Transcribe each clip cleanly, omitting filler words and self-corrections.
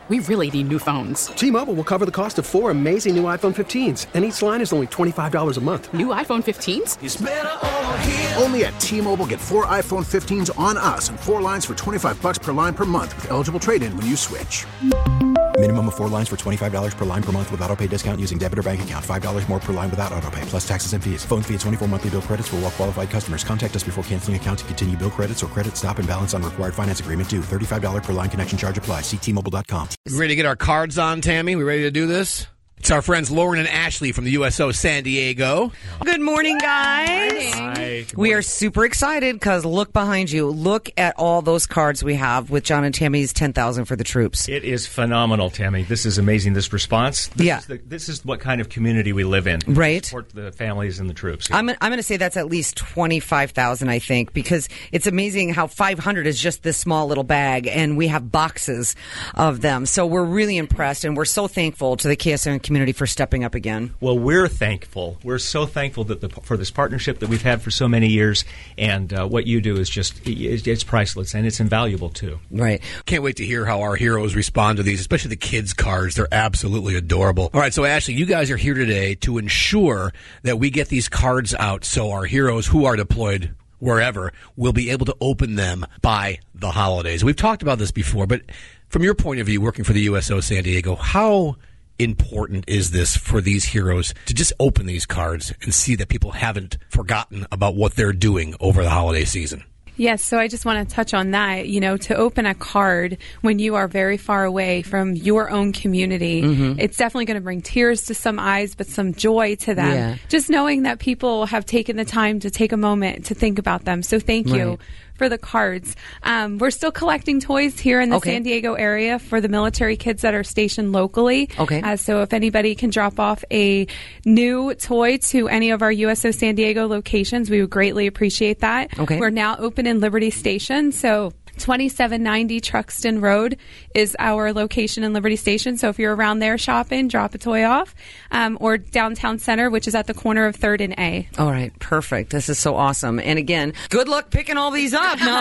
We really need new phones. T-Mobile will cover the cost of 4 amazing new iPhone 15s, and each line is only $25 a month. New iPhone 15s? It's better over here. Only at T-Mobile, get 4 iPhone 15s on us and 4 lines for $25 per line per month with eligible trade-in when you switch. Minimum of 4 lines for $25 per line per month with autopay discount using debit or bank account. $5 more per line without autopay, plus taxes and fees. Phone fee at 24 monthly bill credits for well-qualified customers. Contact us before canceling account to continue bill credits or credit stop and balance on required finance agreement due. $35 per line connection charge applies. See T-Mobile.com. We ready to get our cards on, Tammy? We ready to do this? It's our friends Lauren and Ashley from the USO San Diego. Good morning, guys. Hi. We are super excited because look behind you. Look at all those cards we have with John and Tammy's 10,000 for the troops. It is phenomenal, Tammy. This is amazing, this response. This is what kind of community we live in. Right. We support the families and the troops. I'm going to say that's at least 25,000, I think, because it's amazing how 500 is just this small little bag, and we have boxes of them. So we're really impressed, and we're so thankful to the KSN community for stepping up again. Well, we're thankful. We're so thankful that for this partnership that we've had for so many years, and what you do is just, it's priceless, and it's invaluable, too. Right. Can't wait to hear how our heroes respond to these, especially the kids' cards. They're absolutely adorable. All right, so Ashley, you guys are here today to ensure that we get these cards out so our heroes who are deployed wherever will be able to open them by the holidays. We've talked about this before, but from your point of view, working for the USO San Diego, how important is this for these heroes to just open these cards and see that people haven't forgotten about what they're doing over the holiday season? Yes, so I just want to touch on that. You know, to open a card when you are very far away from your own community, it's definitely going to bring tears to some eyes, but some joy to them. Yeah. Just knowing that people have taken the time to take a moment to think about them. So thank you for the cards. We're still collecting toys here in the San Diego area for the military kids that are stationed locally. So if anybody can drop off a new toy to any of our USO San Diego locations, we would greatly appreciate that. We're now open in Liberty Station, so 2790 Truxton Road is our location in Liberty Station. So if you're around there shopping, drop a toy off. Or Downtown Center, which is at the corner of 3rd and A. All right, perfect. This is so awesome. And again, good luck picking all these up. No.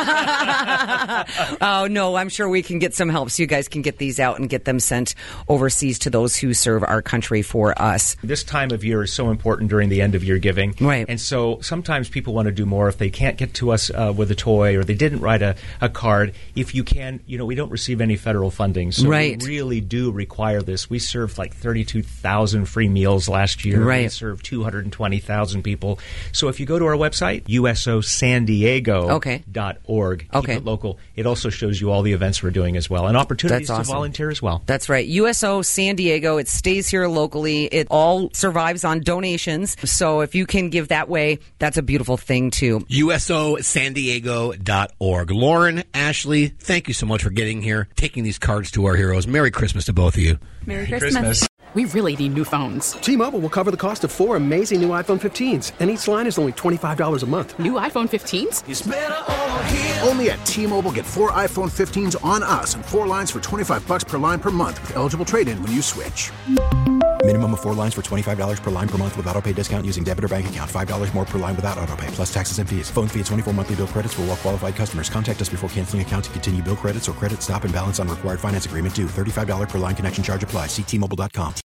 Oh, no, I'm sure we can get some help so you guys can get these out and get them sent overseas to those who serve our country for us. This time of year is so important during the end of year giving. Right. And so sometimes people want to do more if they can't get to us with a toy or they didn't write a card. If you can, we don't receive any federal funding, so we really do require this. We served like 32,000 free meals last year. We served 220,000 people. So if you go to our website, usosandiego.org, keep it local. It also shows you all the events we're doing as well and opportunities to volunteer as well. That's right. USO San Diego, it stays here locally. It all survives on donations. So if you can give that way, that's a beautiful thing too. usosandiego.org. Lauren, Ashley, thank you so much for getting here, taking these cards to our heroes. Merry Christmas to both of you. Merry Christmas. We really need new phones. T-Mobile will cover the cost of 4 amazing new iPhone 15s, and each line is only $25 a month. New iPhone 15s? It's better over here. Only at T-Mobile, get 4 iPhone 15s on us and 4 lines for $25 per line per month with eligible trade-in when you switch. Minimum of 4 lines for $25 per line per month with autopay discount using debit or bank account. $5 more per line without autopay, plus taxes and fees. Phone fee at 24 monthly bill credits for well-qualified customers. Contact us before canceling account to continue bill credits or credit stop and balance on required finance agreement due. $35 per line connection charge applies. See T-Mobile.com.